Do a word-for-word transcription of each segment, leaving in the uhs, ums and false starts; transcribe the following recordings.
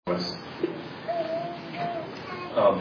Um,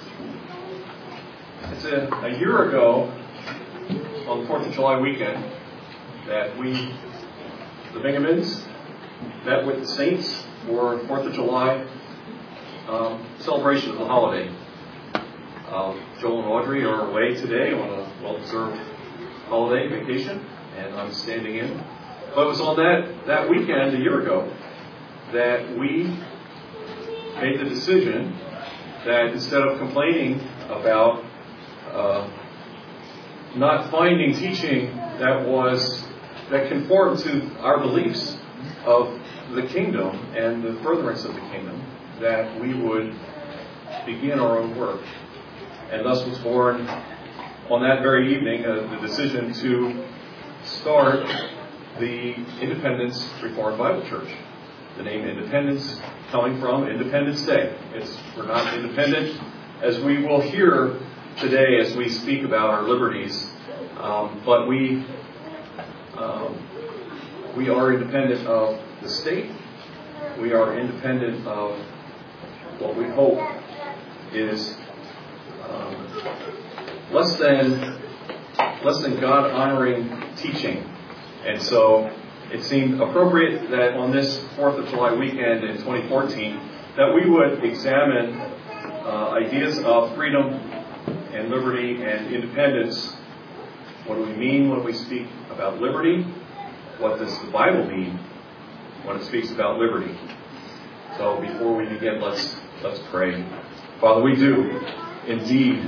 it's a, a year ago, on the fourth of July weekend, that we, the Binghamans, met with the Saints for fourth of July um, celebration of the holiday. Um, Joel and Audrey are away today on a well-deserved holiday vacation, and I'm standing in. But it was on that, that weekend, a year ago, that we made the decision that instead of complaining about uh, not finding teaching that was that conformed to our beliefs of the kingdom and the furtherance of the kingdom, that we would begin our own work. And thus was born on that very evening uh, the decision to start the Independence Reformed Bible Church. The name Independence coming from Independence Day. It's, we're not independent, as we will hear today as we speak about our liberties, um, but we um, we are independent of the state. We are independent of what we hope is um, less than less than God-honoring teaching, and so it seemed appropriate that on this fourth of July weekend in twenty fourteen that we would examine uh, ideas of freedom and liberty and independence. What do we mean when we speak about liberty? What does the Bible mean when it speaks about liberty? So before we begin, let's let's pray. Father, we do indeed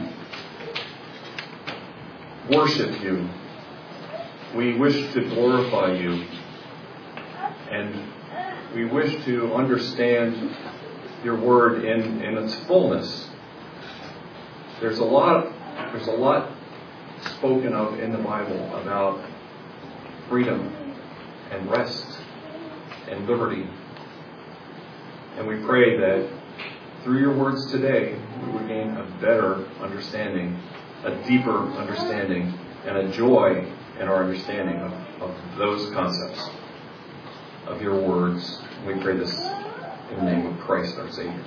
worship you. We wish to glorify you. And we wish to understand your word in, in its fullness. There's a lot, there's a lot spoken of in the Bible about freedom and rest and liberty. And we pray that through your words today, we would gain a better understanding, a deeper understanding, and a joy in our understanding of, of those concepts, of your words. We pray this in the name of Christ our Savior.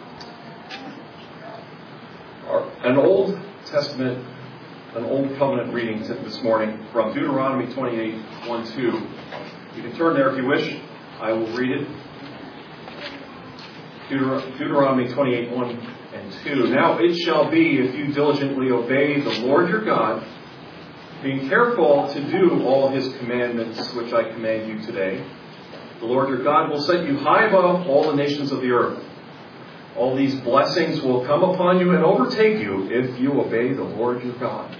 Our, an Old Testament, an Old Covenant reading this morning from Deuteronomy twenty-eight, one, two. You can turn there if you wish. I will read it. Deuter- Deuteronomy twenty-eight, one and two. Now it shall be, if you diligently obey the Lord your God, being careful to do all his commandments which I command you today, the Lord your God will set you high above all the nations of the earth. All these blessings will come upon you and overtake you if you obey the Lord your God.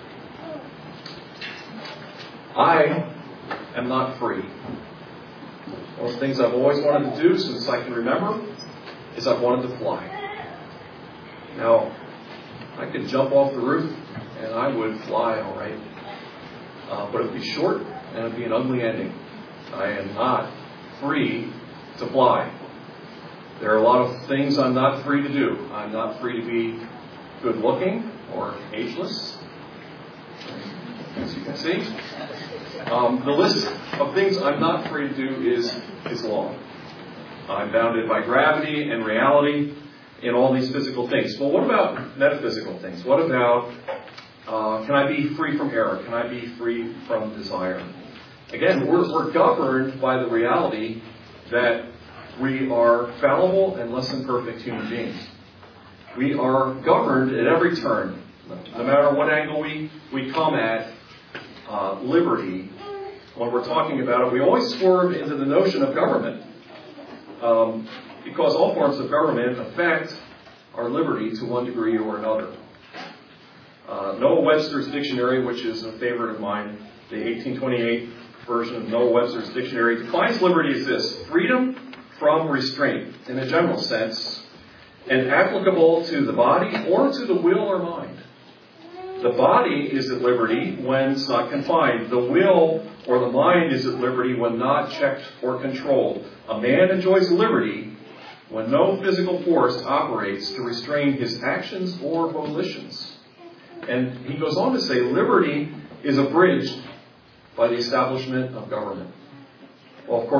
I am not free. One of the things I've always wanted to do since I can remember is I've wanted to fly. Now, I could jump off the roof and I would fly all right. Uh, but it would be short and it would be an ugly ending. I am not free to fly. There are a lot of things I'm not free to do. I'm not free to be good looking or ageless, as you can see. Um, the list of things I'm not free to do is, is long. I'm bounded by gravity and reality in all these physical things. Well, what about metaphysical things? What about, uh, can I be free from error? Can I be free from desire? Again, we're, we're governed by the reality that we are fallible and less than perfect human beings. We are governed at every turn. No matter what angle we, we come at uh, liberty, when we're talking about it, we always swerve into the notion of government. Um, because all forms of government affect our liberty to one degree or another. Uh, Noah Webster's dictionary, which is a favorite of mine, the eighteen twenty-eight version of Noah Webster's dictionary, defines liberty as this: freedom from restraint, in a general sense, and applicable to the body or to the will or mind. The body is at liberty when it's not confined. The will or the mind is at liberty when not checked or controlled. A man enjoys liberty when no physical force operates to restrain his actions or volitions. And he goes on to say, liberty is abridged by the establishment of government. Well, of course,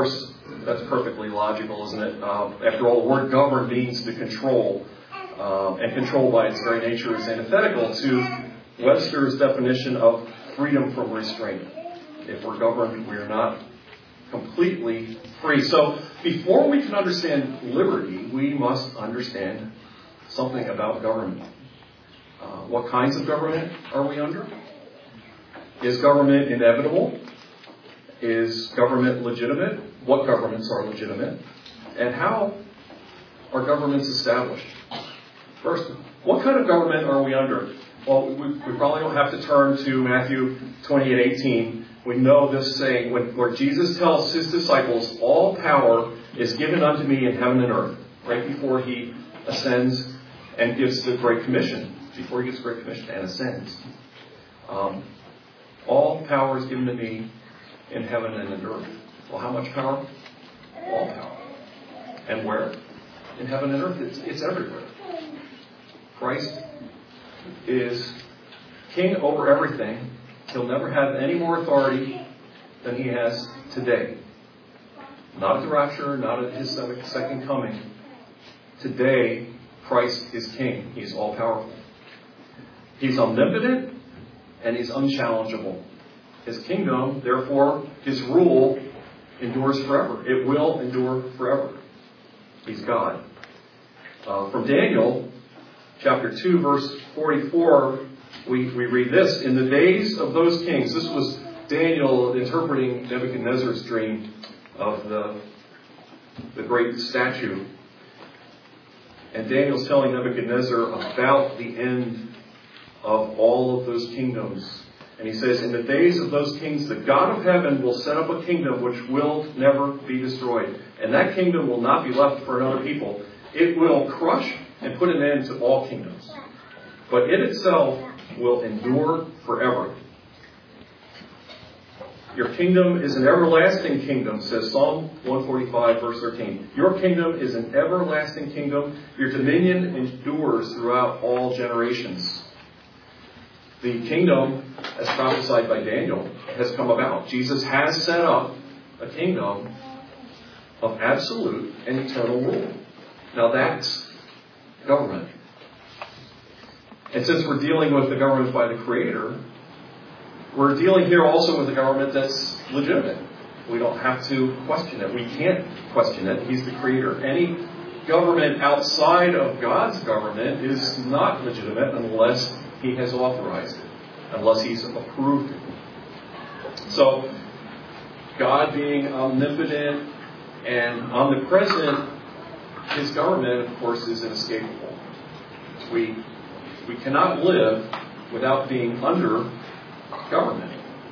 That's perfectly logical, isn't it? Uh, after all, the word govern means to control, uh, and control by its very nature is antithetical to Webster's definition of freedom from restraint. If we're governed, we are not completely free. So before we can understand liberty, we must understand something about government. Uh, what kinds of government are we under? Is government inevitable? Is government legitimate? What governments are legitimate? And how are governments established? First, what kind of government are we under? Well, we, we probably don't have to turn to Matthew twenty-eight eighteen. We know this saying when, where Jesus tells his disciples, all power is given unto me in heaven and earth, right before he ascends and gives the Great Commission, before he gives the Great Commission and ascends. Um, all power is given to me in heaven and in earth. Well, how much power? All power. And where? In heaven and earth. It's, it's everywhere. Christ is king over everything. He'll never have any more authority than he has today. Not at the rapture, not at his second coming. Today, Christ is king. He's all-powerful. He's omnipotent and he's unchallengeable. His kingdom, therefore, his rule endures forever. It will endure forever. He's God. Uh, from Daniel, chapter two, verse forty-four, we, we read this. In the days of those kings, this was Daniel interpreting Nebuchadnezzar's dream of the, the great statue. And Daniel's telling Nebuchadnezzar about the end of all of those kingdoms. And he says, in the days of those kings, the God of heaven will set up a kingdom which will never be destroyed. And that kingdom will not be left for another people. It will crush and put an end to all kingdoms. But it itself will endure forever. Your kingdom is an everlasting kingdom, says Psalm one forty-five, verse thirteen. Your kingdom is an everlasting kingdom. Your dominion endures throughout all generations. The kingdom, as prophesied by Daniel, has come about. Jesus has set up a kingdom of absolute and eternal rule. Now that's government. And since we're dealing with the government by the Creator, we're dealing here also with a government that's legitimate. We don't have to question it. We can't question it. He's the Creator. Any government outside of God's government is not legitimate unless He has authorized it, unless He's approved it. So, God being omnipotent and omnipresent, His government, of course, is inescapable. We we cannot live without being under government.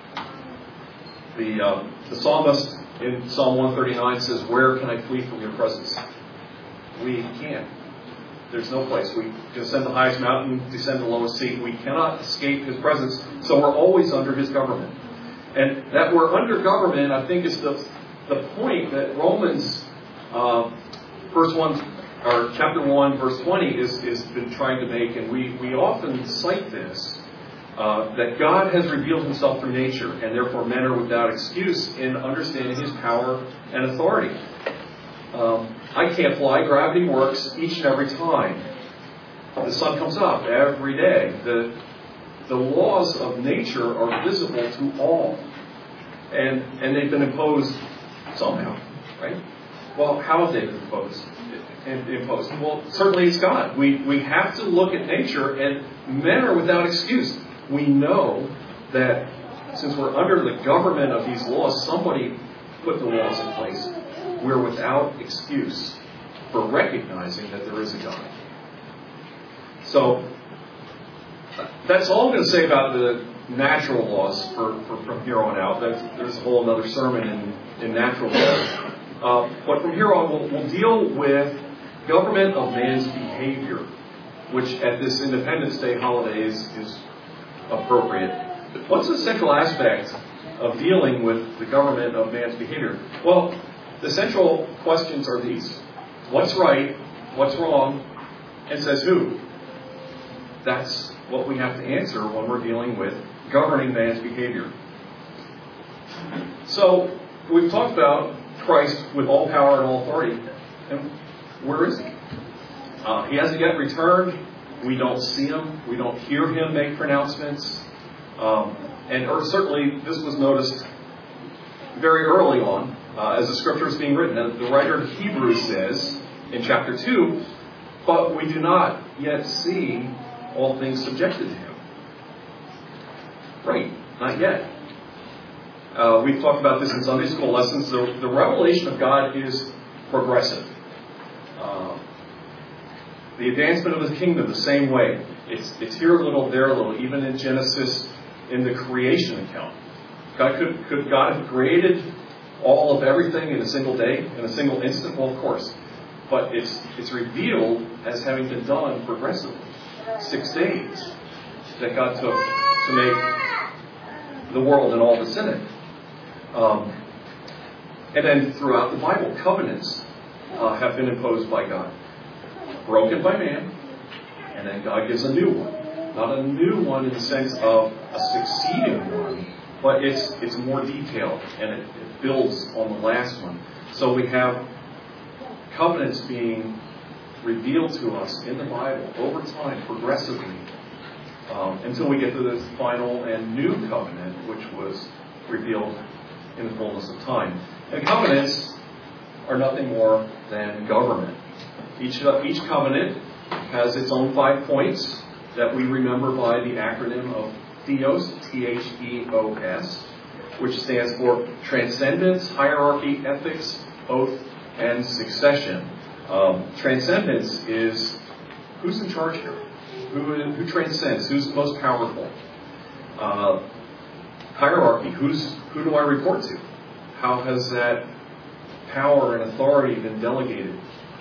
The uh, the psalmist in Psalm one thirty-nine says, "Where can I flee from your presence?" We can't. There's no place. We can ascend the highest mountain, descend the lowest sea. We cannot escape His presence, so we're always under His government. And that we're under government, I think, is the the point that Romans, uh, verse one, or chapter one, verse twenty, is is been trying to make, and we we often cite this. Uh, that God has revealed Himself through nature, and therefore men are without excuse in understanding His power and authority. Um, I can't fly. Gravity works each and every time. The sun comes up every day. The, the laws of nature are visible to all. And, and they've been imposed somehow, right? Well, how have they been imposed? imposed? Well, certainly it's God. We, we have to look at nature, and men are without excuse. We know that since we're under the government of these laws, somebody put the laws in place. We're without excuse for recognizing that there is a God. So, that's all I'm going to say about the natural laws for, for from here on out. That's, there's a whole other sermon in, in natural laws. Uh, but from here on, we'll, we'll deal with government of man's behavior, which at this Independence Day holiday is, is appropriate. What's the central aspect of dealing with the government of man's behavior? Well, the central questions are these. What's right? What's wrong? And says who? That's what we have to answer when we're dealing with governing man's behavior. So, we've talked about Christ with all power and all authority. And where is he? Uh, he hasn't yet returned. We don't see him. We don't hear him make pronouncements. Um, and or certainly this was noticed very early on uh, as the scripture is being written. And the writer of Hebrews says in chapter two, but we do not yet see all things subjected to him. Right, not yet. Uh, we've talked about this in Sunday school lessons. The, the revelation of God is progressive. Uh, the advancement of the kingdom the same way. It's, it's here a little, there a little. Even in Genesis, in the creation account. God could, could God have created all of everything in a single day, in a single instant? Well, of course. But it's it's revealed as having been done progressively. Six days that God took to make the world and all that's in it. Um, and then throughout the Bible, covenants uh, have been imposed by God. Broken by man, and then God gives a new one. Not a new one in the sense of a succeeding one, but it's it's more detailed, and it, it builds on the last one. So we have covenants being revealed to us in the Bible over time, progressively, um, until we get to this final and new covenant, which was revealed in the fullness of time. And covenants are nothing more than government. Each, each covenant has its own five points that we remember by the acronym of Theos, T H E O S, which stands for Transcendence, Hierarchy, Ethics, Oath, and Succession. Um, transcendence is who's in charge here? Who, who transcends? Who's most powerful? Uh, hierarchy, who's who do I report to? How has that power and authority been delegated?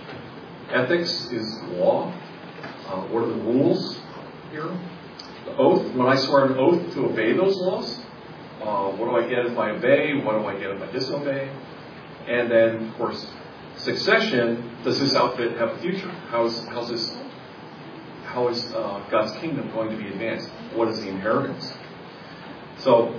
Ethics is law. Uh, what are the rules here? The oath, when I swear an oath to obey those laws, uh, what do I get if I obey? What do I get if I disobey? And then, of course, succession. Does this outfit have a future? How is how's this? How is uh, God's kingdom going to be advanced? What is the inheritance? So,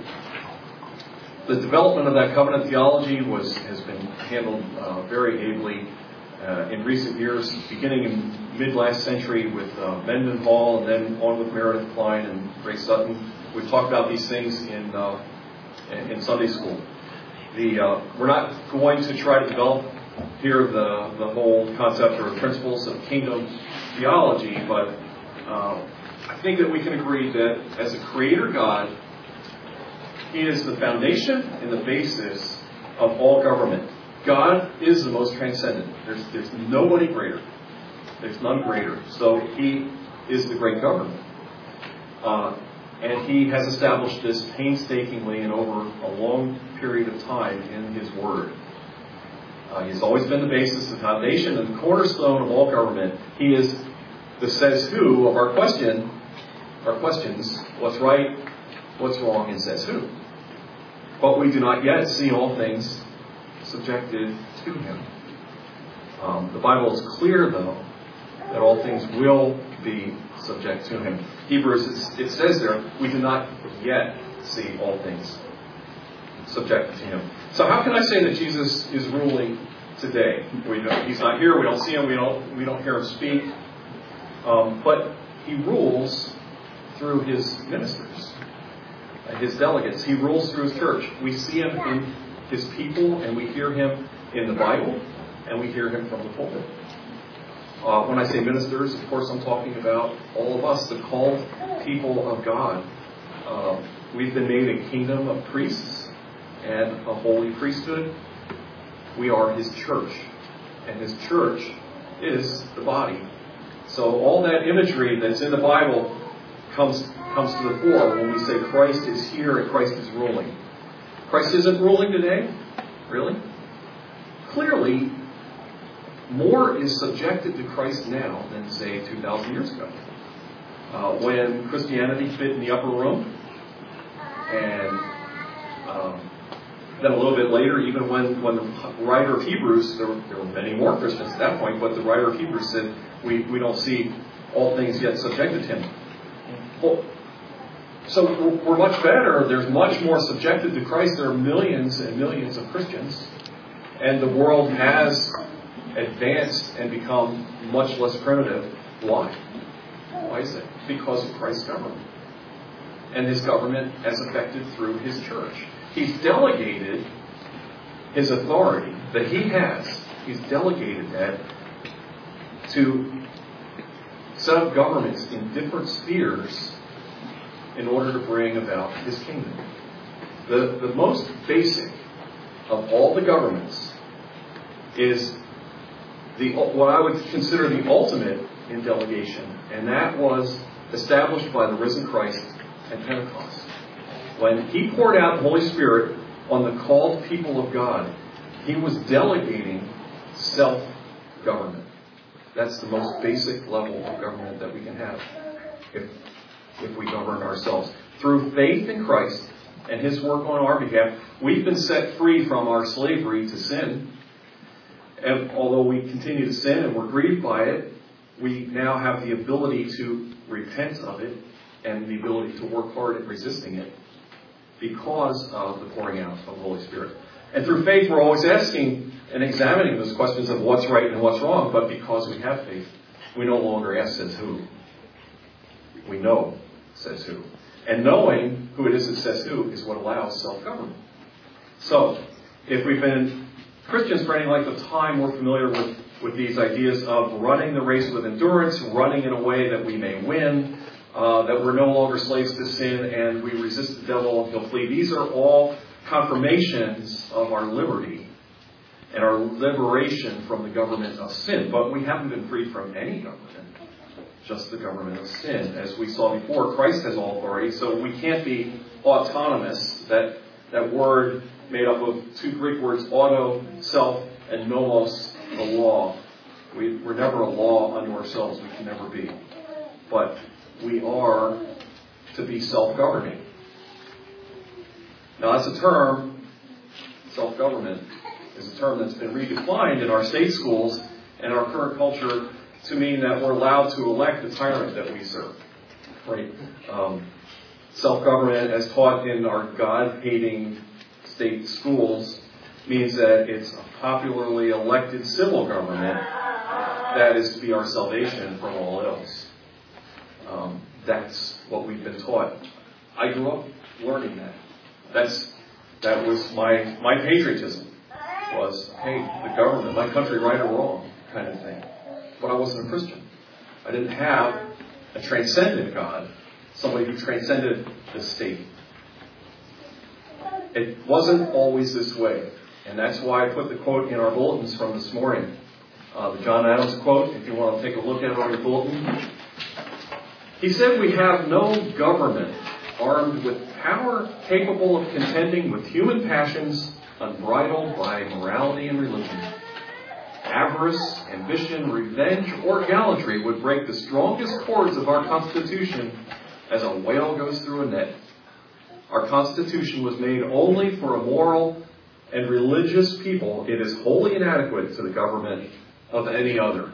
the development of that covenant theology was has been handled uh, very ably uh, in recent years, beginning in mid last century with uh, Mendenhall, and then on with Meredith Kline and Ray Sutton. We've talked about these things in uh, in, in Sunday school. The uh, we're not going to try to develop here the the whole concept or principles of kingdom theology, but uh, I think that we can agree that as a creator God, He is the foundation and the basis of all government. God is the most transcendent. There's there's nobody greater. There's none greater. So He is the great government. Uh, and He has established this painstakingly and over a long period of time in His Word. Uh, he's always been the basis, the foundation, and the cornerstone of all government. He is the says who of our question, our questions, what's right, what's wrong, and says who. But we do not yet see all things subjected to Him. Um, the Bible is clear, though, that all things will be subject to Him. Hebrews, it says there, we do not yet see all things subjected to Him. So how can I say that Jesus is ruling today? We don't, he's not here. We don't see Him. We don't. We don't hear Him speak. Um, but He rules through His ministers, His delegates. He rules through His church. We see Him in His people, and we hear Him in the Bible, and we hear Him from the pulpit. Uh, when I say ministers, of course, I'm talking about all of us, the called people of God. Uh, we've been made a kingdom of priests and a holy priesthood. We are His church, and His church is the body. So all that imagery that's in the Bible comes comes to the fore when we say Christ is here and Christ is ruling. Christ isn't ruling today, really. Clearly, more is subjected to Christ now than, say, two thousand years ago. Uh, when Christianity fit in the upper room, and um, then a little bit later, even when, when the writer of Hebrews, there were, there were many more Christians at that point, but the writer of Hebrews said, we, we don't see all things yet subjected to Him. Well, so we're much better. There's much more subjected to Christ. There are millions and millions of Christians. and the world has advanced and become much less primitive. Why? Why is it? Because of Christ's government. And his government as effected through his church. He's delegated his authority that he has. He's delegated that to set up governments in different spheres in order to bring about his kingdom. The, the most basic of all the governments is the what I would consider the ultimate in delegation, and that was established by the risen Christ at Pentecost. When he poured out the Holy Spirit on the called people of God, he was delegating self-government. That's the most basic level of government that we can have if, if we govern ourselves. Through faith in Christ and his work on our behalf, we've been set free from our slavery to sin. And although we continue to sin and we're grieved by it, we now have the ability to repent of it and the ability to work hard at resisting it because of the pouring out of the Holy Spirit. And through faith, we're always asking and examining those questions of what's right and what's wrong, but because we have faith, we no longer ask, says who. We know, says who. And knowing who it is that says who is what allows self-government. So, if we've been Christians for any length of time, we're familiar with, with these ideas of running the race with endurance, running in a way that we may win, uh, that we're no longer slaves to sin, and we resist the devil and he'll flee. These are all confirmations of our liberty and our liberation from the government of sin. But we haven't been freed from any government, just the government of sin. As we saw before, Christ has all authority, so we can't be autonomous. That, that word made up of two Greek words, auto, self, and nomos, the law. We, we're never a law unto ourselves. We can never be. But we are to be self-governing. Now that's a term, self-government, is a term that's been redefined in our state schools and our current culture to mean that we're allowed to elect the tyrant that we serve. Right? Um, self-government, as taught in our God-hating state schools, means that it's a popularly elected civil government that is to be our salvation from all else. Um, that's what we've been taught. I grew up learning that. That's that was my my patriotism. Was, hey, the government, my country, right or wrong, kind of thing. But I wasn't a Christian. I didn't have a transcendent God, somebody who transcended the state. It wasn't always this way. And that's why I put the quote in our bulletins from this morning. Uh, the John Adams quote, if you want to take a look at it on your bulletin. He said, "We have no government armed with power capable of contending with human passions unbridled by morality and religion. Avarice, ambition, revenge, or gallantry would break the strongest cords of our Constitution as a whale goes through a net. Our Constitution was made only for a moral and religious people. It is wholly inadequate to the government of any other."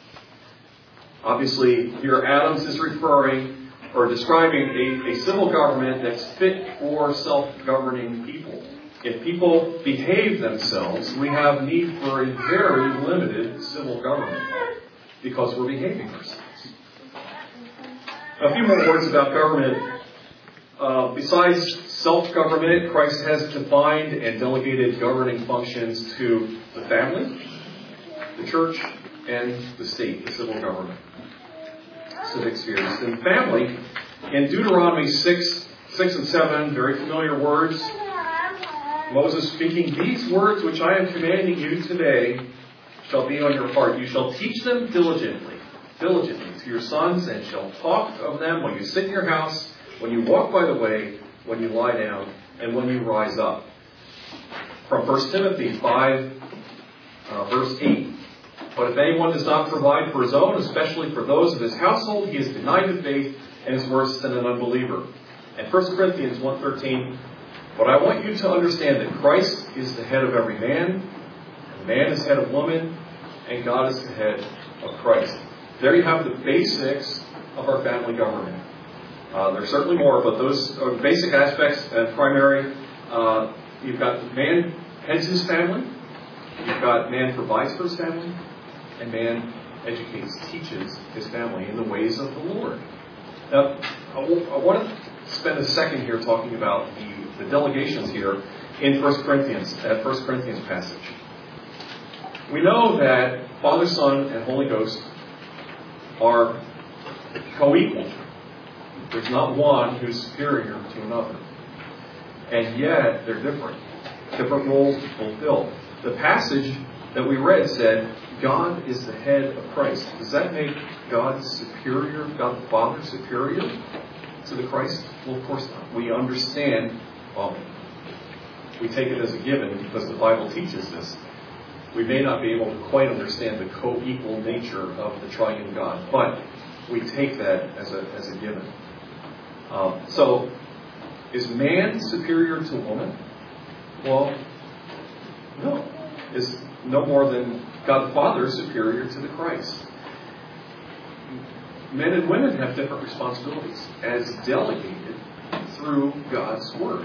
Obviously, here Adams is referring or describing a, a civil government that's fit for self-governing people. If people behave themselves, we have need for a very limited civil government because we're behaving ourselves. A few more words about government. Uh, besides self-government, Christ has defined and delegated governing functions to the family, the church, and the state, the civil government, civic spheres. In family, in Deuteronomy six, six and seven, very familiar words, Moses speaking, "These words which I am commanding you today shall be on your heart. You shall teach them diligently, diligently to your sons, and shall talk of them when you sit in your house, when you walk by the way, when you lie down, and when you rise up." From First Timothy five, uh, verse eight. "But if anyone does not provide for his own, especially for those of his household, he is denied the faith and is worse than an unbeliever." And First Corinthians one thirteen. "But I want you to understand that Christ is the head of every man, and man is head of woman, and God is the head of Christ." There you have the basics of our family government. Uh, there's certainly more, but those are the basic aspects and primary. Uh, you've got the man heads his family, You've got man provides for his family, and man educates, teaches his family in the ways of the Lord. Now, I, will, I want to spend a second here talking about the, the delegations here in First Corinthians, that First Corinthians passage. We know that Father, Son, and Holy Ghost are co-equal. There's not one who's superior to another. And yet, they're different. Different roles to fulfill. The passage that we read said, God is the head of Christ. Does that make God superior, God the Father superior to the Christ? Well, of course not. We understand, well, we take it as a given because the Bible teaches this. We may not be able to quite understand the co-equal nature of the triune God, but we take that as a, as a given. Um, so, is man superior to woman? Well, no. Is no more than God the Father is superior to the Christ. Men and women have different responsibilities as delegated through God's Word.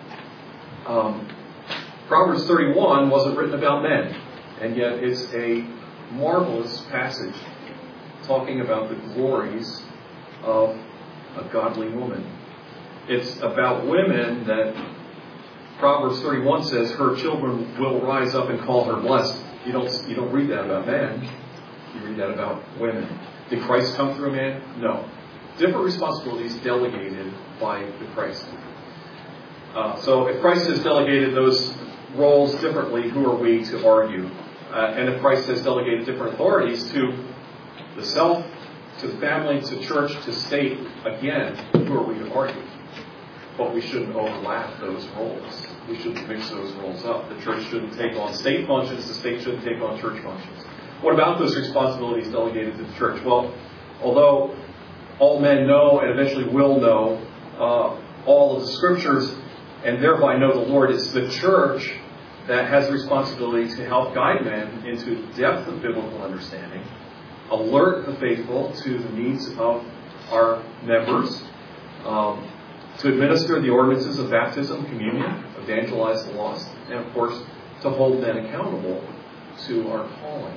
Um, Proverbs thirty-one wasn't written about men, and yet it's a marvelous passage talking about the glories of a godly woman. It's about women that Proverbs thirty-one says her children will rise up and call her blessed. You don't, you don't read that about men. You read that about women. Did Christ come through a man? No. Different responsibilities delegated by the Christ. Uh, so if Christ has delegated those roles differently, who are we to argue? Uh, and if Christ has delegated different authorities to the self, to the family, to church, to state, again, who are we to argue? But we shouldn't overlap those roles. We shouldn't mix those roles up. The church shouldn't take on state functions. The state shouldn't take on church functions. What about those responsibilities delegated to the church? Well, although all men know and eventually will know uh, all of the Scriptures and thereby know the Lord, it's the church that has the responsibility to help guide men into the depth of biblical understanding, alert the faithful to the needs of our members, um, to administer the ordinances of baptism, communion, evangelize the lost, and of course, to hold men accountable to our calling.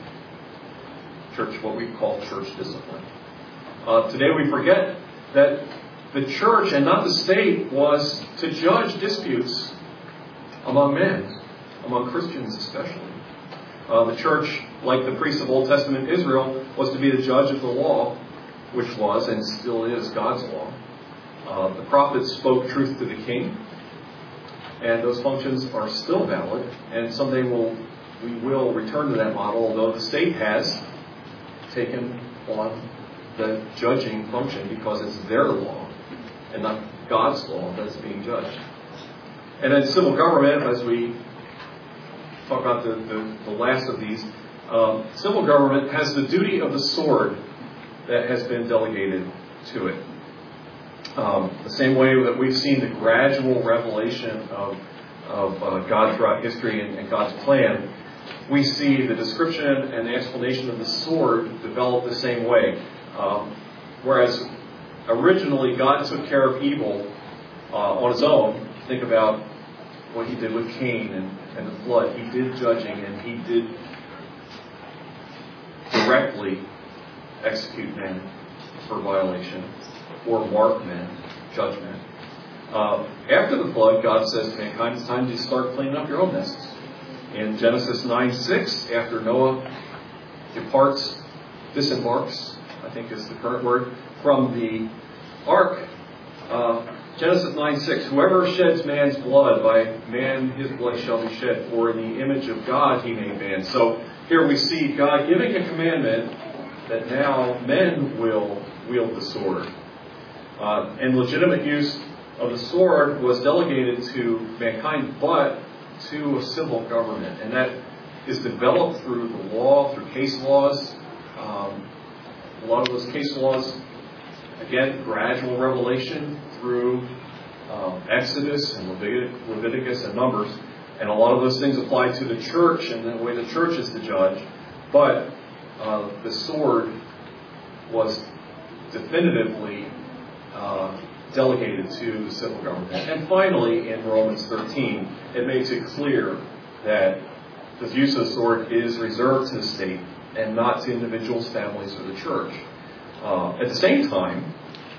Church, what we call church discipline. Uh, today we forget that the church and not the state was to judge disputes among men, among Christians especially. Uh, the church, like the priests of Old Testament Israel, was to be the judge of the law, which was and still is God's law. Uh, the prophets spoke truth to the king, and those functions are still valid, and someday we'll, we will return to that model, although the state has taken on the judging function because it's their law and not God's law that's being judged. And then civil government, as we talk about the, the, the last of these, um, civil government has the duty of the sword that has been delegated to it. Um, the same way that we've seen the gradual revelation of, of uh, God throughout history and, and God's plan, we see the description and the explanation of the sword develop the same way. Um, whereas originally God took care of evil uh, on his own. Think about what he did with Cain and, and the flood. He did judging and he did directly execute men for violation or mark men, judgment. Uh, after the flood, God says to mankind, it's time to start cleaning up your own messes. In Genesis nine six, after Noah departs, disembarks, I think is the current word, from the ark, uh, Genesis nine six, whoever sheds man's blood, by man his blood shall be shed, for in the image of God he made man. So here we see God giving a commandment that now men will wield the sword. Uh, and legitimate use of the sword was delegated to mankind, but to a civil government. And that is developed through the law, through case laws. Um, a lot of those case laws, again, gradual revelation through um, Exodus and Levit- Leviticus and Numbers. And a lot of those things apply to the church and the way the church is the judge. But uh, the sword was definitively uh, delegated to the civil government. And finally, in Romans thirteen, it makes it clear that this use of the sword is reserved to the state and not to individuals, families, or the church. Uh, at the same time,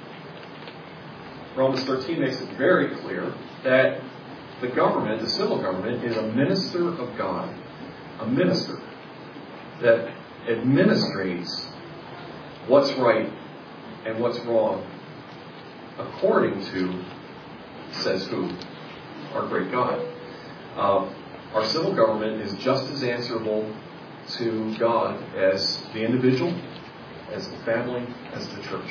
Romans thirteen makes it very clear that the government, the civil government, is a minister of God. A minister that administrates what's right and what's wrong according to, says who? Our great God. Uh, our civil government is just as answerable to God as the individual, as the family, as the church.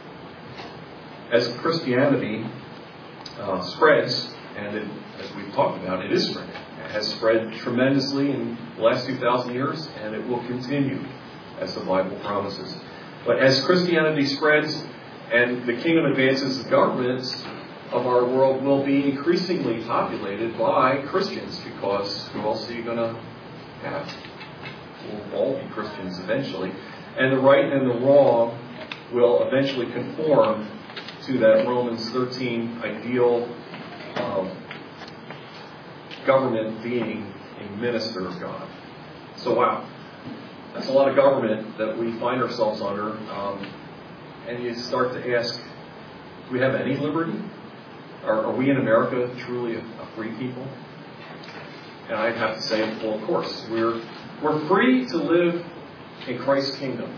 As Christianity uh, spreads, and it, as we've talked about, it is spreading. It has spread tremendously in the last two thousand years, and it will continue, as the Bible promises. But as Christianity spreads and the kingdom advances, the governments of our world will be increasingly populated by Christians, because who else are you going to have? We'll all be Christians eventually. And the right and the wrong will eventually conform to that Romans thirteen ideal of government being a minister of God. So wow, that's a lot of government that we find ourselves under. Um, and you start to ask, do we have any liberty? Are, are we in America truly a, a free people? And I'd have to say, well, of course, we're we're free to live in Christ's kingdom.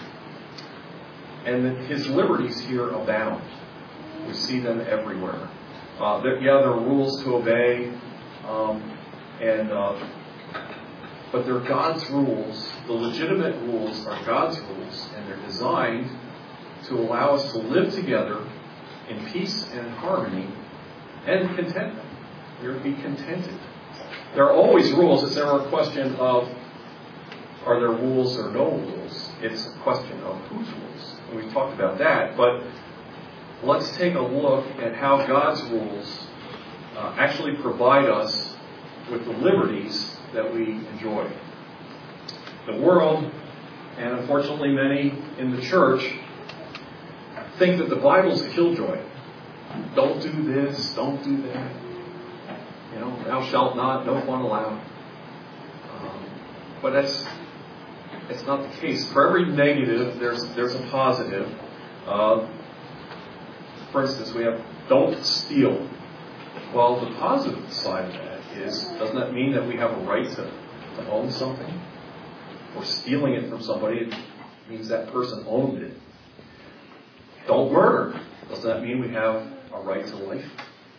And that his liberties here abound. We see them everywhere. Uh, there, yeah, there are rules to obey, um, and uh, but they're God's rules. The legitimate rules are God's rules, and they're designed to allow us to live together in peace and harmony and contentment. We're to be contented. There are always rules. It's never a question of are there rules or no rules. It's a question of whose rules. And we've talked about that, but let's take a look at how God's rules uh, actually provide us with the liberties that we enjoy. The world, and unfortunately many in the church, think that the Bible's a killjoy. Don't do this, don't do that. You know, thou shalt not, no fun allowed. Um, but that's it's not the case. For every negative, there's there's a positive. Uh, For instance, we have don't steal. Well, the positive side of that is, doesn't that mean that we have a right to, to own something? Or stealing it from somebody, it means that person owned it. Don't murder. Doesn't that mean we have a right to life?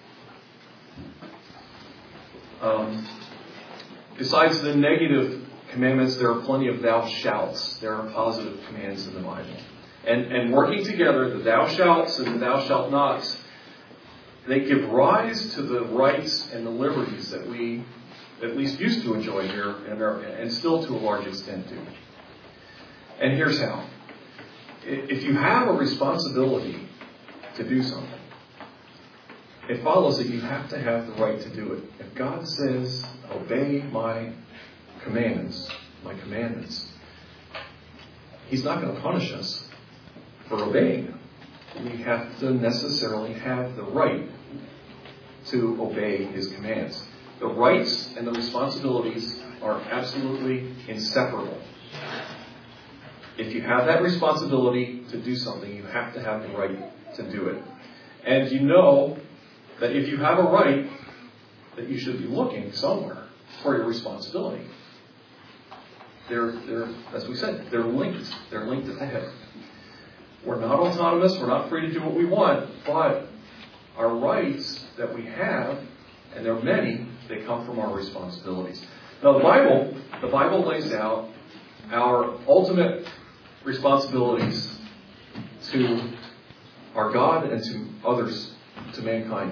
Um, besides the negative commandments, there are plenty of thou shalts. There are positive commands in the Bible. And, and working together, the thou shalts and the thou shalt nots, they give rise to the rights and the liberties that we at least used to enjoy here in America, and still to a large extent do. And here's how. If you have a responsibility to do something, it follows that you have to have the right to do it. If God says, obey my commandments, my commandments, He's not going to punish us for obeying them. We have to necessarily have the right to obey His commands. The rights and the responsibilities are absolutely inseparable. If you have that responsibility to do something, you have to have the right to do it. And you know that if you have a right, that you should be looking somewhere for your responsibility. They're, they're, as we said, they're linked. They're linked at the hip. We're not autonomous. We're not free to do what we want. But our rights that we have, and there are many, they come from our responsibilities. Now, the Bible, the Bible lays out our ultimate responsibilities to our God and to others, to mankind.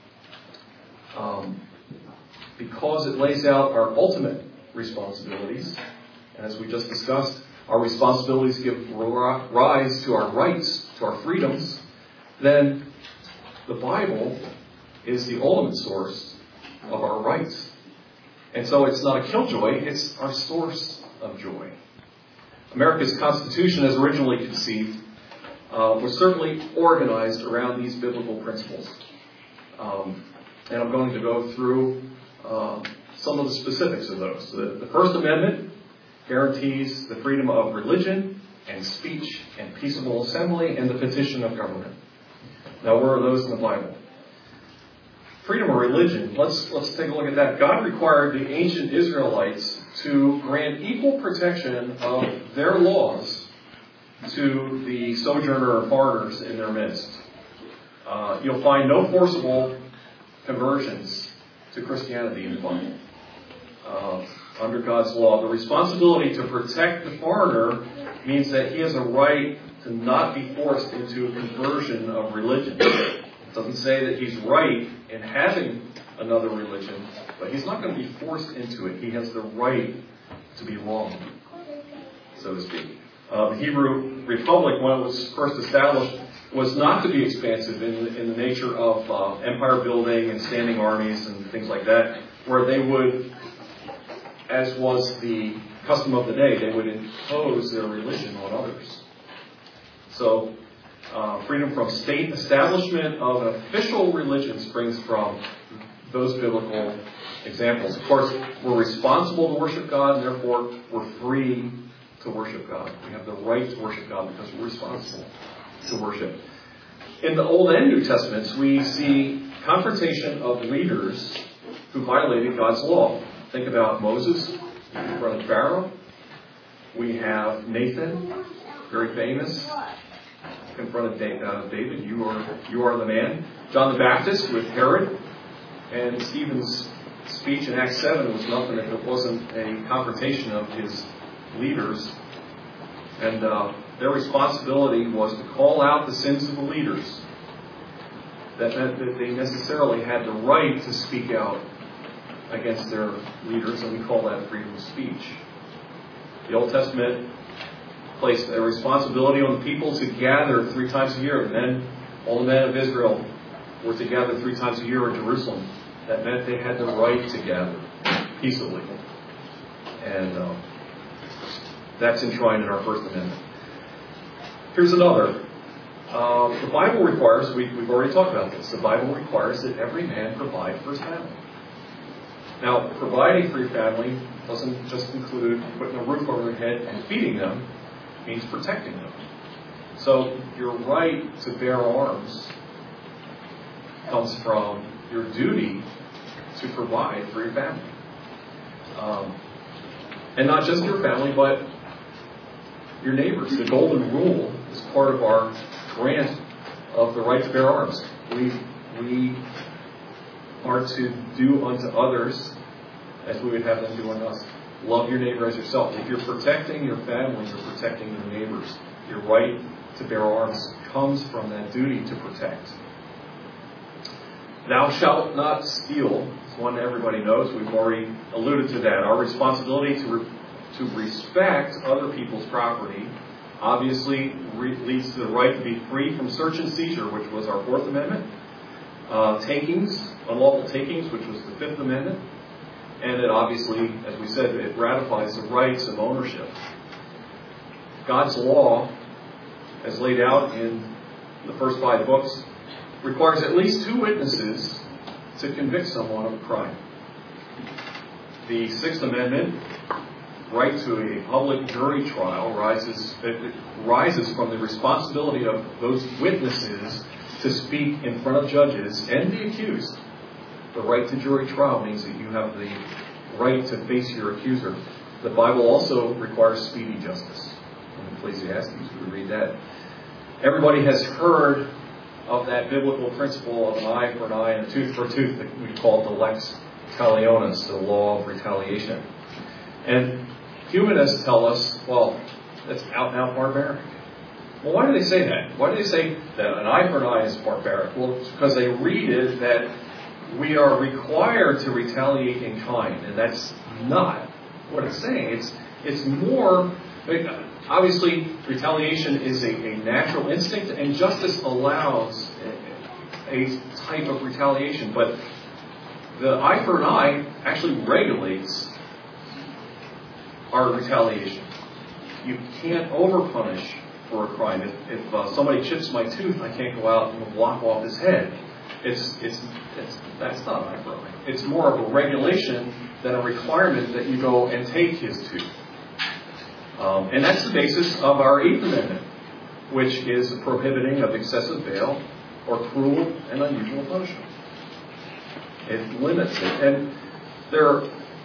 Um, because it lays out our ultimate responsibilities, and as we just discussed, our responsibilities give rise to our rights, to our freedoms, then the Bible is the ultimate source of our rights. And so it's not a killjoy, it's our source of joy. America's Constitution, as originally conceived, uh, was certainly organized around these biblical principles. Um, and I'm going to go through uh, some of the specifics of those. The, the First Amendment guarantees the freedom of religion and speech and peaceable assembly and the petition of government. Now, where are those in the Bible? Freedom of religion, let's, let's take a look at that. God required the ancient Israelites to grant equal protection of their laws to the sojourner or foreigners in their midst. Uh, you'll find no forcible conversions to Christianity in the Bible. Uh, under God's law, the responsibility to protect the foreigner means that he has a right to not be forced into a conversion of religion. It doesn't say that he's right in having another religion, but he's not going to be forced into it. He has the right to be wrong, so to speak. Uh, the Hebrew Republic, when it was first established, was not to be expansive in, in the nature of uh, empire building and standing armies and things like that, where they would, as was the custom of the day, they would impose their religion on others. So, uh, freedom from state establishment of an official religion springs from those biblical examples. Of course, we're responsible to worship God, and therefore we're free to worship God. We have the right to worship God because we're responsible to worship. In the Old and New Testaments, we see confrontation of leaders who violated God's law. Think about Moses in front of Pharaoh. We have Nathan, very famous, confronted David, you are, you are the man. John the Baptist with Herod. And Stephen's speech in Acts seven was nothing if it wasn't a confrontation of his leaders. And uh, their responsibility was to call out the sins of the leaders. That meant that they necessarily had the right to speak out against their leaders, and we call that freedom of speech. The Old Testament placed a responsibility on the people to gather three times a year. The men, all the men of Israel were to gather three times a year in Jerusalem. That meant they had the right to gather peaceably. And um, that's enshrined in our First Amendment. Here's another. Uh, the Bible requires, we, we've already talked about this, the Bible requires that every man provide for his family. Now, providing for your family doesn't just include putting a roof over their head and feeding them. It means protecting them. So your right to bear arms comes from your duty to provide for your family. Um, and not just your family, but your neighbors. The Golden Rule is part of our grant of the right to bear arms. We, we are to do unto others as we would have them do unto us. Love your neighbor as yourself. If you're protecting your family, you're protecting your neighbors. Your right to bear arms comes from that duty to protect. Thou shalt not steal. It's one everybody knows. We've already alluded to that. Our responsibility to re- to respect other people's property obviously re- leads to the right to be free from search and seizure, which was our Fourth Amendment. Uh, takings, unlawful takings, which was the Fifth Amendment. And it obviously, as we said, it ratifies the rights of ownership. God's law, as laid out in the first five books, requires at least two witnesses to convict someone of a crime. The Sixth Amendment, right to a public jury trial, rises, it rises from the responsibility of those witnesses to speak in front of judges and the accused. The right to jury trial means that you have the right to face your accuser. The Bible also requires speedy justice. In Ecclesiastes, we read that. Everybody has heard of that biblical principle of an eye for an eye and a tooth for a tooth that we call the lex talionis, the law of retaliation. And humanists tell us, well, that's out and out barbaric. Well, why do they say that? Why do they say that an eye for an eye is barbaric? Well, it's because they read it that we are required to retaliate in kind, and that's not what it's saying. It's it's more, obviously, retaliation is a, a natural instinct, and justice allows a, a type of retaliation. But the eye for an eye actually regulates our retaliation. You can't overpunish for a crime. If, if uh, somebody chips my tooth, I can't go out and lop off his head. It's, it's, it's, that's not eye for eye. It's more of a regulation than a requirement that you go and take his tooth. Um, and that's the basis of our Eighth Amendment, which is the prohibiting of excessive bail or cruel and unusual punishment. It limits it. And there,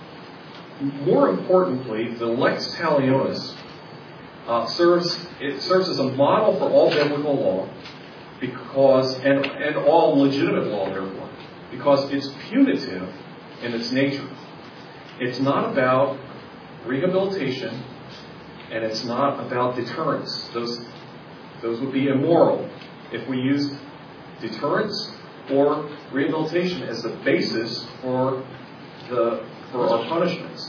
more importantly, the lex talionis uh, serves it serves as a model for all biblical law, because and and all legitimate law, therefore, because it's punitive in its nature. It's not about rehabilitation, and it's not about deterrence. Those those would be immoral if we used deterrence or rehabilitation as the basis for the for our punishments.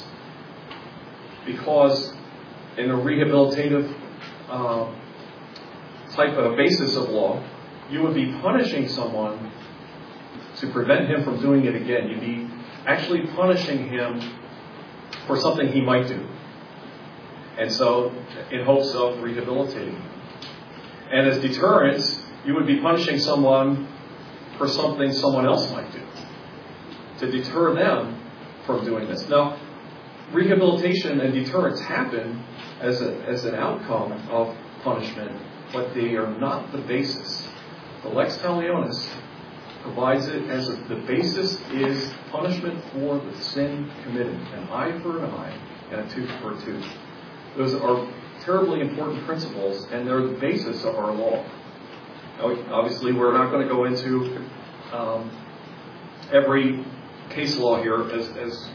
Because in a rehabilitative uh, type of basis of law, you would be punishing someone to prevent him from doing it again. You'd be actually punishing him for something he might do. And so, in hopes of rehabilitating him. And as deterrence, you would be punishing someone for something someone else might do, to deter them from doing this. Now, rehabilitation and deterrence happen as a, as an outcome of punishment, but they are not the basis. The lex talionis provides it as a, the basis is punishment for the sin committed, an eye for an eye and a tooth for a tooth. Those are terribly important principles, and they're the basis of our law. Now, obviously, we're not going to go into um, every case law here, as, as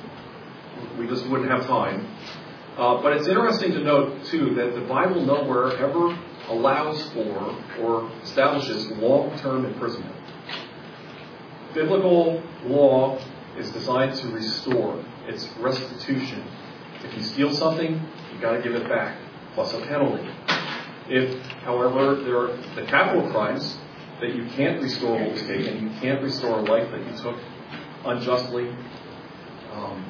we just wouldn't have time. Uh, but it's interesting to note, too, that the Bible nowhere ever allows for or establishes long-term imprisonment. Biblical law is designed to restore. It's restitution. If you steal something, you've got to give it back, plus a penalty. If, however, there are the capital crimes that you can't restore what was taken, you can't restore a life that you took unjustly, um,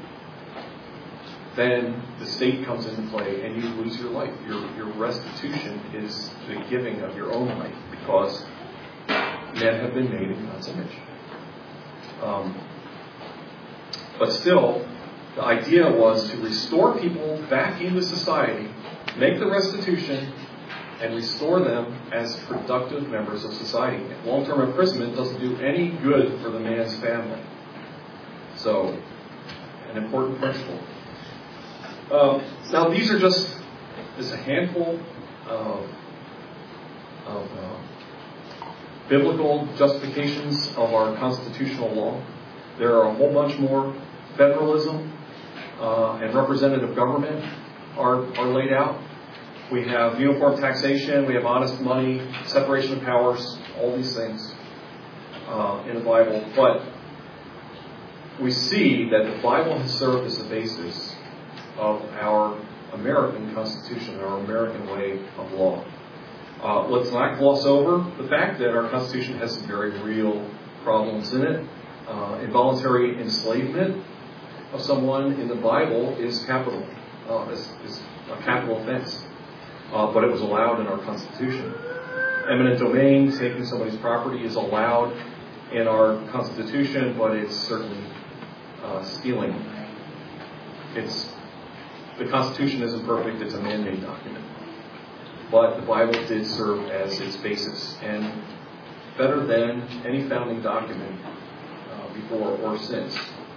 then the state comes into play and you lose your life. Your, your restitution is the giving of your own life, because men have been made in God's image. Um, but still, the idea was to restore people back into society, make the restitution, and restore them as productive members of society. Long-term imprisonment doesn't do any good for the man's family. So, an important principle. Um, now, these are just, just a handful of, of uh, biblical justifications of our constitutional law. There are a whole bunch more. Federalism uh, and representative government are, are laid out. We have uniform taxation, we have honest money, separation of powers, all these things uh, in the Bible. But we see that the Bible has served as the basis of our American Constitution, our American way of law. Uh, let's not gloss over the fact that our Constitution has some very real problems in it. Uh, involuntary enslavement of someone in the Bible is capital, uh, is, is a capital offense. Uh, but it was allowed in our Constitution. Eminent domain, taking somebody's property, is allowed in our Constitution, but it's certainly uh, stealing. It's the Constitution isn't perfect; it's a man-made document. But the Bible did serve as its basis, and better than any founding document uh, before or since.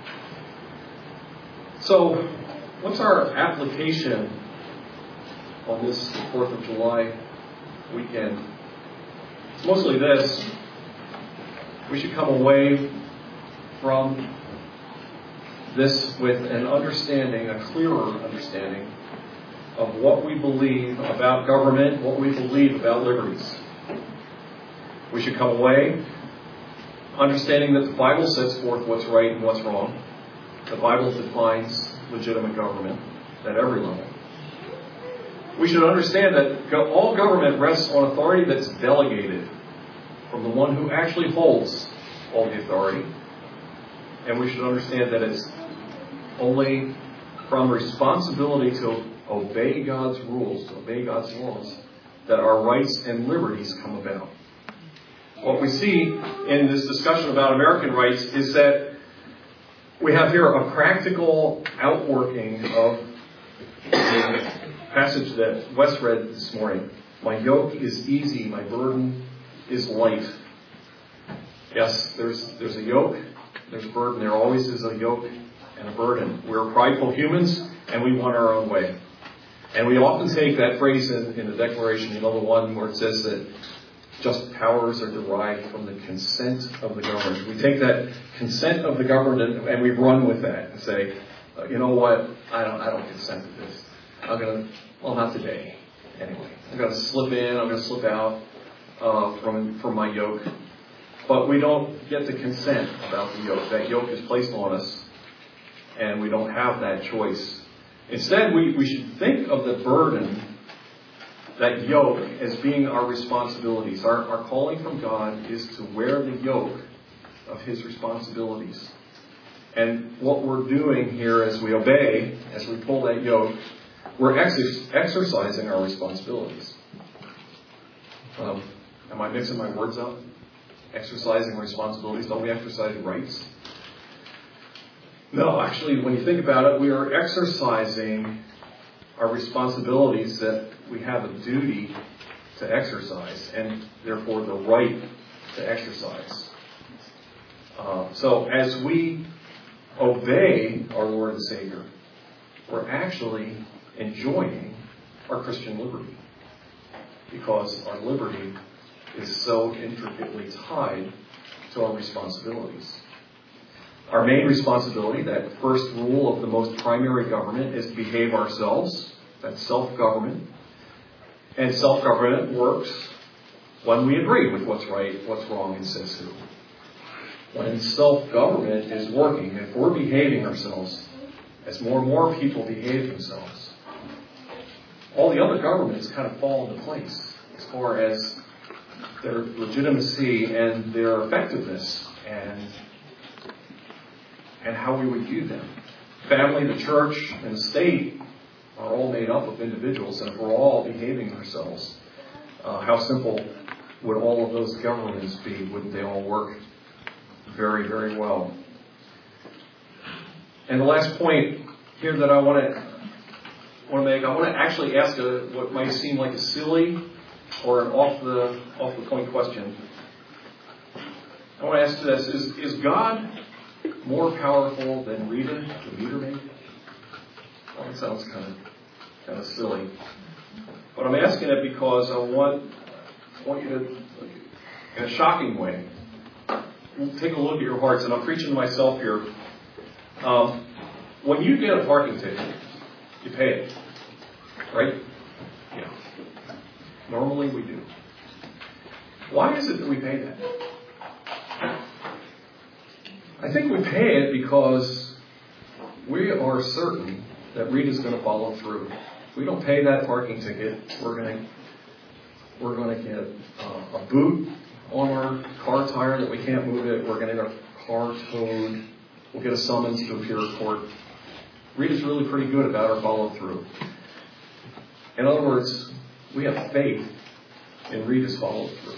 So, what's our application on this fourth of July weekend? It's mostly this. We should come away from this with an understanding, a clearer understanding of what we believe about government, what we believe about liberties. We should come away understanding that the Bible sets forth what's right and what's wrong. The Bible defines legitimate government at every level. We should understand that all government rests on authority that's delegated from the one who actually holds all the authority. And we should understand that it's only from responsibility to obey God's rules, to obey God's laws, that our rights and liberties come about. What we see in this discussion about American rights is that we have here a practical outworking of the passage that Wes read this morning. My yoke is easy, my burden is light. Yes, there's there's a yoke, there's a burden. There always is a yoke and a burden. We're prideful humans, and we want our own way. And we often take that phrase in, in the Declaration, you know, the one where it says that just powers are derived from the consent of the governed. We take that consent of the governed and, and we run with that and say, uh, you know what, I don't I don't consent to this. I'm going to, well, not today. Anyway, I'm going to slip in, I'm going to slip out uh, from, from my yoke. But we don't get the consent about the yoke. That yoke is placed on us, and we don't have that choice. Instead, we, we should think of the burden, that yoke, as being our responsibilities. Our, our calling from God is to wear the yoke of His responsibilities. And what we're doing here as we obey, as we pull that yoke, we're ex- exercising our responsibilities. Um, am I mixing my words up? Exercising responsibilities. Don't we exercise rights? No, actually, when you think about it, we are exercising our responsibilities that we have a duty to exercise, and therefore the right to exercise. Uh, so as we obey our Lord and Savior, we're actually enjoying our Christian liberty, because our liberty is so intricately tied to our responsibilities. Our main responsibility, that first rule of the most primary government, is to behave ourselves. That's self-government. And self-government works when we agree with what's right, what's wrong, and says who. When self-government is working, if we're behaving ourselves, as more and more people behave themselves, all the other governments kind of fall into place as far as their legitimacy and their effectiveness and and how we would view them. Family, the church, and the state are all made up of individuals, and if we're all behaving ourselves, uh, how simple would all of those governments be? Wouldn't they all work very, very well? And the last point here that I want to want to make, I want to actually ask a, what might seem like a silly or an off the off the point question. I want to ask this: Is is God more powerful than Rita, the meter maid? Well, it sounds kind of kind of silly, but I'm asking it because I want I want you to, in a shocking way, take a look at your hearts. And I'm preaching to myself here. Um, when you get a parking ticket, you pay it, right? Yeah. Normally we do. Why is it that we pay that? I think we pay it because we are certain that Rita's going to follow through. If we don't pay that parking ticket, we're going to we're going to get uh, a boot on our car tire that we can't move it. We're going to get our car towed. We'll get a summons to appear in court. Rita's really pretty good about her follow through. In other words, we have faith in Rita's follow through.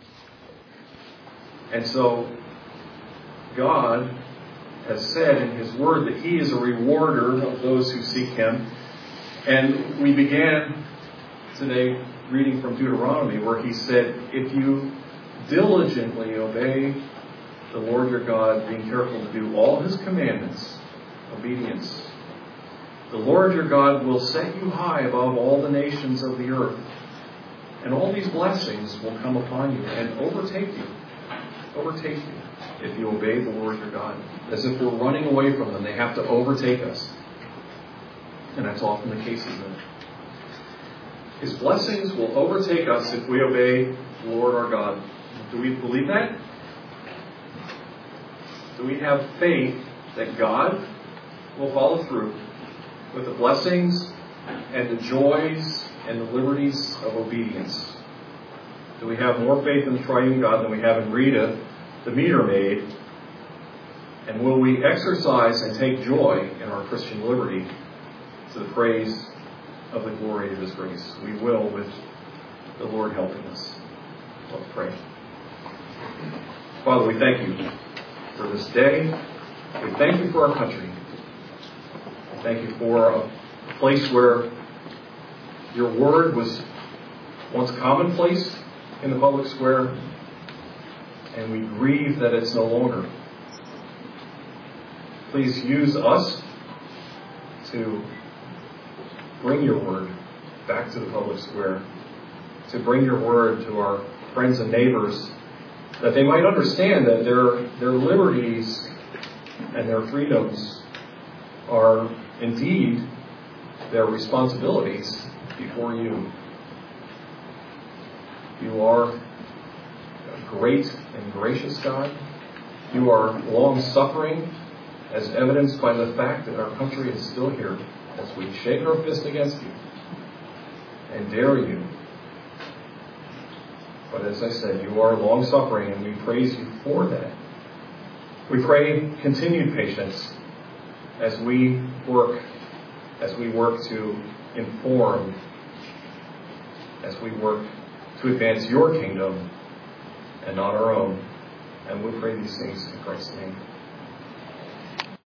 And so God has said in His Word that He is a rewarder of those who seek Him. And we began today reading from Deuteronomy, where He said, if you diligently obey the Lord your God, being careful to do all His commandments, obedience, the Lord your God will set you high above all the nations of the earth. And all these blessings will come upon you and overtake you. Overtake you if you obey the Lord your God. As if we're running away from them, they have to overtake us. And that's often the case, isn't it? His blessings will overtake us if we obey the Lord our God. Do we believe that? Do we have faith that God will follow through with the blessings and the joys and the liberties of obedience? Do we have more faith in the triune God than we have in Rita, the meter maid? And will we exercise and take joy in our Christian liberty to the praise of the glory of His grace? We will, with the Lord helping us. Let's pray. Father, we thank you for this day. We thank you for our country. We thank you for a place where your word was once commonplace in the public square, and we grieve that it's no longer. Please use us to bring your word back to the public square, to bring your word to our friends and neighbors, that they might understand that their, their liberties and their freedoms are indeed their responsibilities before you. You are a great and gracious God. You are long-suffering, as evidenced by the fact that our country is still here as we shake our fist against you and dare you. But as I said, you are long-suffering, and we praise you for that. We pray continued patience as we work, as we work to inform, as we work to advance your kingdom and not our own. And we pray these things in Christ's name.